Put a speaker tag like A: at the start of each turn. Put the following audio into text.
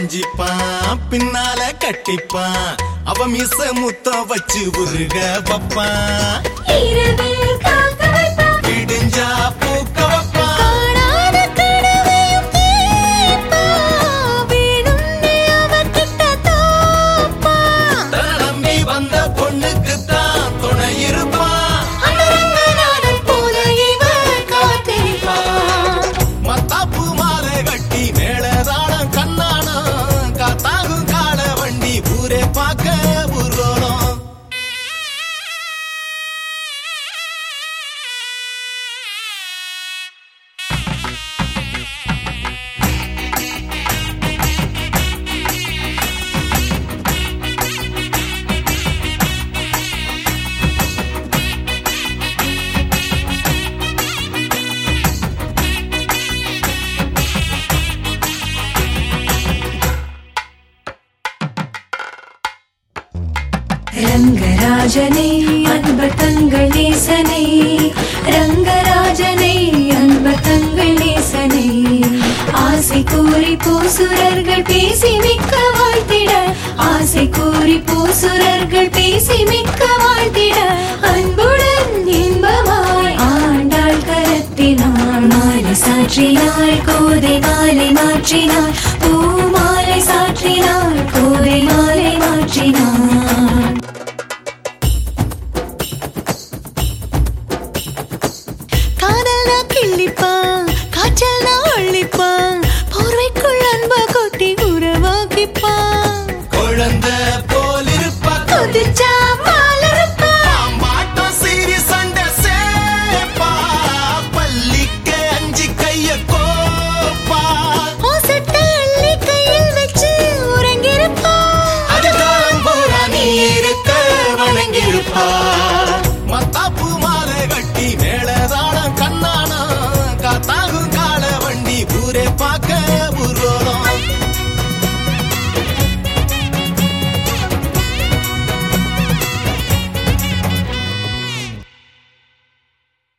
A: கொஞ்சிப்பான் பின்னால கட்டிப்பான் அவ மீச முத்தம் வச்சு உருக வப்பான் விடிஞ்சா பூக்க வப்பான் நம்பி வந்த பொண்ணுக்குத்தான் துணை இருப்பான் மத்தாப்பு மாலை கட்டி மேளதாளம் கண்ணானம் காத்தாகும் கால வண்டி ஊரே பார்க்க ஊர்வலம்
B: ரங்கராஜனே அன்பர் தங்கள் நேசனே ரங்கராஜனே அன்பர் தங்கள் நேசனே ஆசை கூறி பூசுரர்கள் பேசி மிக்க வாழ்த்திட ஆசை கூறி பூசுரர்கள் பேசி மிக்க வாழ்த்திட அன்புடன் இன்பமாய் ஆண்டாள் கரத்தினாள் மாலை சாற்றினாள் கோதை மாலை மாற்றினாள் பூமாலை சாற்றினாள் கோதை மாலை மாற்றினாள்
C: காதல்னா கிள்ளிப்பான் காய்ச்சல்னா ஒழிப்பான் போர்வைக்குள் அன்ப கொட்டி உறவாக்கிப்பான்
A: குழந்தை போல் இருப்பா
C: கொதிச்சா